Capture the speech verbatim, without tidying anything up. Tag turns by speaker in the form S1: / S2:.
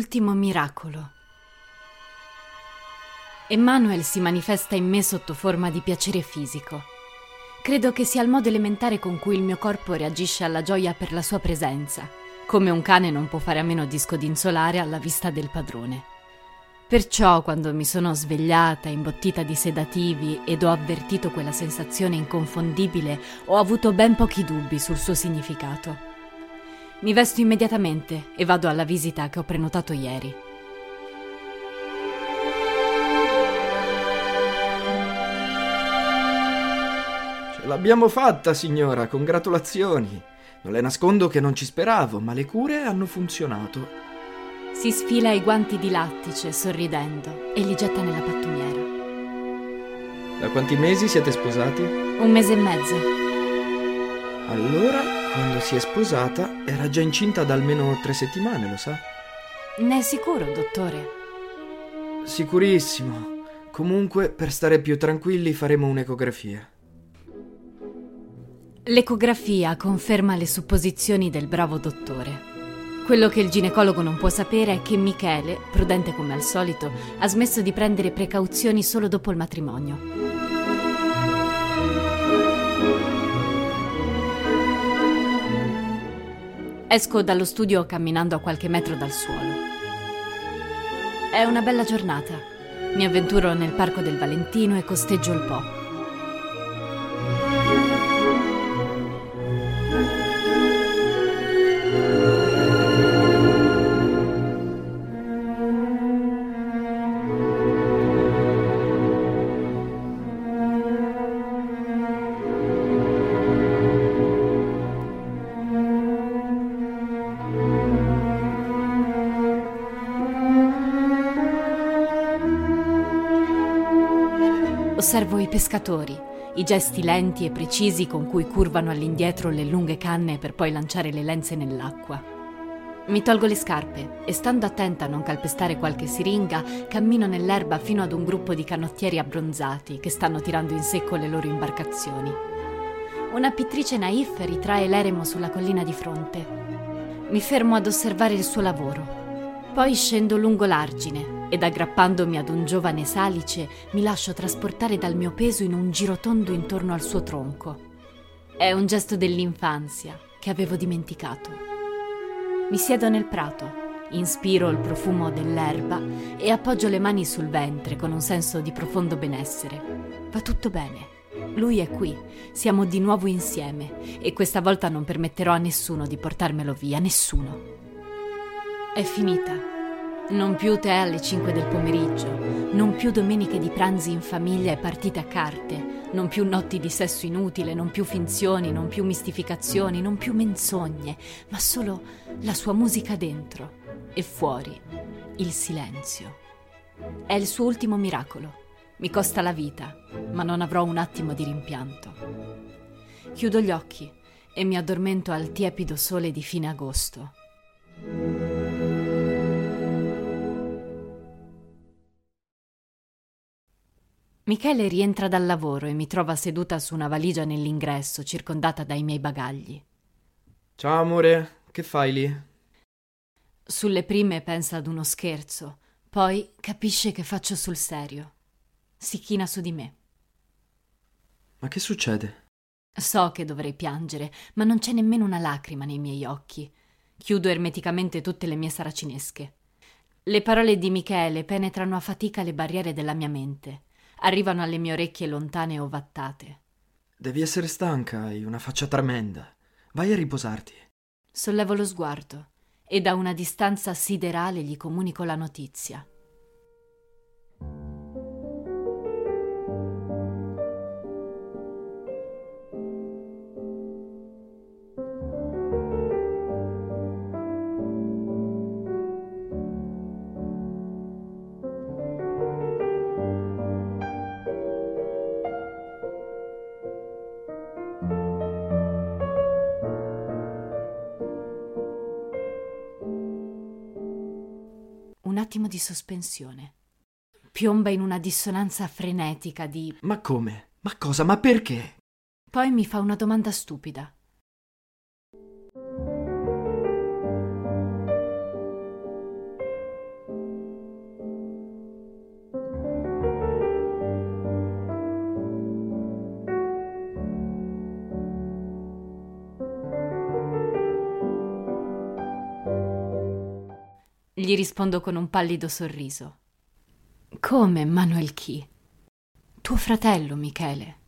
S1: ultimo miracolo. Emmanuel si manifesta in me sotto forma di piacere fisico. Credo che sia il modo elementare con cui il mio corpo reagisce alla gioia per la sua presenza, come un cane non può fare a meno di scodinzolare alla vista del padrone. Perciò, quando mi sono svegliata, imbottita di sedativi, ed ho avvertito quella sensazione inconfondibile, ho avuto ben pochi dubbi sul suo significato. Mi vesto immediatamente e vado alla visita che ho prenotato ieri.
S2: Ce l'abbiamo fatta, signora, congratulazioni. Non le nascondo che non ci speravo, ma le cure hanno funzionato.
S1: Si sfila i guanti di lattice, sorridendo, e li getta nella pattumiera.
S2: Da quanti mesi siete sposati?
S1: Un mese e mezzo.
S2: Allora, quando si è sposata, era già incinta da almeno tre settimane, lo sa?
S1: Ne è sicuro, dottore?
S2: Sicurissimo. Comunque, per stare più tranquilli, faremo un'ecografia.
S1: L'ecografia conferma le supposizioni del bravo dottore. Quello che il ginecologo non può sapere è che Michele, prudente come al solito, ha smesso di prendere precauzioni solo dopo il matrimonio. Esco dallo studio camminando a qualche metro dal suolo. È una bella giornata. Mi avventuro nel parco del Valentino e costeggio il Po. Osservo i pescatori, i gesti lenti e precisi con cui curvano all'indietro le lunghe canne per poi lanciare le lenze nell'acqua. Mi tolgo le scarpe e, stando attenta a non calpestare qualche siringa, cammino nell'erba fino ad un gruppo di canottieri abbronzati che stanno tirando in secco le loro imbarcazioni. Una pittrice naif ritrae l'eremo sulla collina di fronte. Mi fermo ad osservare il suo lavoro. Poi scendo lungo l'argine ed, aggrappandomi ad un giovane salice, mi lascio trasportare dal mio peso in un giro tondo intorno al suo tronco. È un gesto dell'infanzia che avevo dimenticato. Mi siedo nel prato, inspiro il profumo dell'erba e appoggio le mani sul ventre con un senso di profondo benessere. Va tutto bene. Lui è qui, siamo di nuovo insieme e questa volta non permetterò a nessuno di portarmelo via, nessuno. È finita. Non più tè alle cinque del pomeriggio, non più domeniche di pranzi in famiglia e partite a carte, non più notti di sesso inutile, non più finzioni, non più mistificazioni, non più menzogne, ma solo la sua musica dentro e fuori, il silenzio. È il suo ultimo miracolo. Mi costa la vita, ma non avrò un attimo di rimpianto. Chiudo gli occhi e mi addormento al tiepido sole di fine agosto. Michele rientra dal lavoro e mi trova seduta su una valigia nell'ingresso, circondata dai miei bagagli.
S2: Ciao amore, che fai lì?
S1: Sulle prime pensa ad uno scherzo, poi capisce che faccio sul serio. Si china su di me.
S2: Ma che succede?
S1: So che dovrei piangere, ma non c'è nemmeno una lacrima nei miei occhi. Chiudo ermeticamente tutte le mie saracinesche. Le parole di Michele penetrano a fatica le barriere della mia mente. Arrivano alle mie orecchie lontane e ovattate.
S2: Devi essere stanca, hai una faccia tremenda. Vai a riposarti.
S1: Sollevo lo sguardo e da una distanza siderale gli comunico la notizia. Un attimo di sospensione. Piomba in una dissonanza frenetica di...
S2: Ma come? Ma cosa? Ma perché?
S1: Poi mi fa una domanda stupida. gli rispondo con un pallido sorriso. Come, Manuel Key? Tuo fratello, Michele.